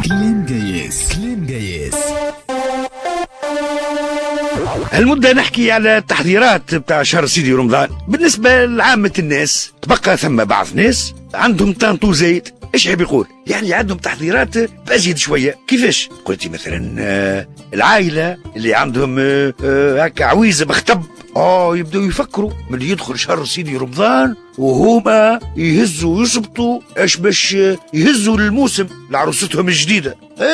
كلام جايز كلام جايز. المدة نحكي على التحضيرات بتاع شهر سيدي رمضان. بالنسبة لعامة الناس تبقى ثم بعض ناس عندهم طانطو زايد. ايش يحب يقول؟ يعني عندهم تحضيرات بأزيد شوية. كيفاش؟ قلتي مثلا العائلة اللي عندهم هكا عويزة مختب يبدأوا يفكروا من اللي يدخل شهر سيدي رمضان وهما يهزوا ويصبطوا ايش باش يهزوا للموسم لعروستهم الجديدة.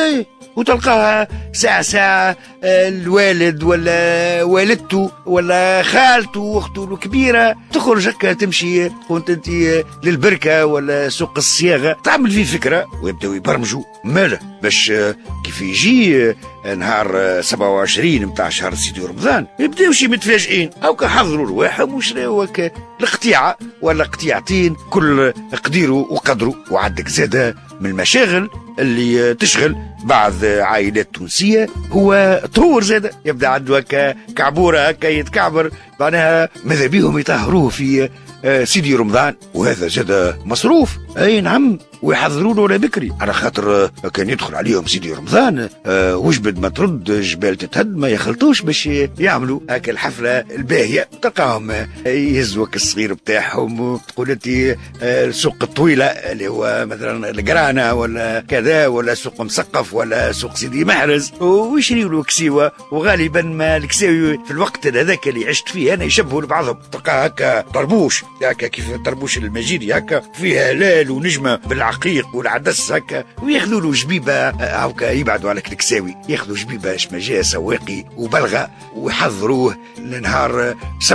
وتلقاها ساعة الوالد ولا والدته ولا خالته واخته الكبيرة تخرج هكا تمشي كنت انت للبركة ولا سوق الصياغة تعمل فيه فكرة ويبدأوا يبرمجوا ماله باش كيف يجي نهار 27 متاع شهر سيدي رمضان يبدأوا شي متفاجئين او كحضروا رواحهم وشراو هكا القطيعة ولا قطيعتين كل قديروا وقدروا. وعندك زادة من المشاغل اللي تشغل بعض عائلات تونسية هو طهور زادة. يبدأ عنده هكا كعبورة هكا يتكعبر معناها ماذا بيهم يطهروه في سيدي رمضان وهذا زاد مصروف. اي نعم ويحضروا له ولا بكري على خاطر كان يدخل عليهم سيدي رمضان وجبد ما ترد جبال تتهد ما يخلطوش باش يعملوا هكا الحفله الباهيه. تلقاهم يهزوا الصغير بتاعهم وتقول انت السوق الطويله اللي هو مثلا القرانه ولا كذا ولا سوق مسقف ولا سوق سيدي محرز ويشريوا له كسيوه. وغالبا ما الكساوي في الوقت هذاك اللي عشت فيه انا يشبهوا لبعضهم. تلقى هكا طربوش هكا كيف طربوش المجيدي هكا فيها هلال ونجمه بالعقيق والعدس هكا وياخذوا له جبيبه هكا يبعدوا على الكساوي ياخذوا جبيبه شمجاه سواقي وبلغه ويحضروه لنهار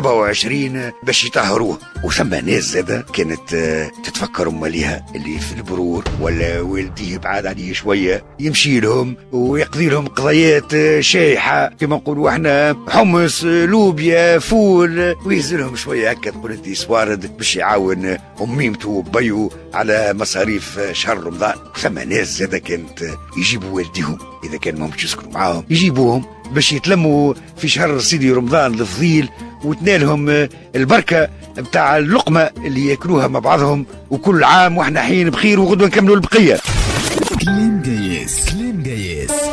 27 باش يطهروه. وثم ناس زاده كانت تتفكر اماليها اللي في البرور ولا والديه بعاد عليه شويه يمشي لهم ويقضي لهم قضيات شايحه كما نقولوا احنا حمص لوبيا فول ويهزلهم شويه هكا تقول انت سوارد باش يعاون اميمته وبيو على مصاريف شهر رمضان. ثم ناس زاده كانت يجيبوا والديهم اذا كان ما همش يسكنوا معاهم يجيبوهم باش يتلموا في شهر سيدي رمضان الفضيل وتنالهم البركه بتاع اللقمه اللي ياكلوها مع بعضهم. وكل عام واحنا حين بخير وغدوه نكملوا البقيه. كلام جايز كلام جايز.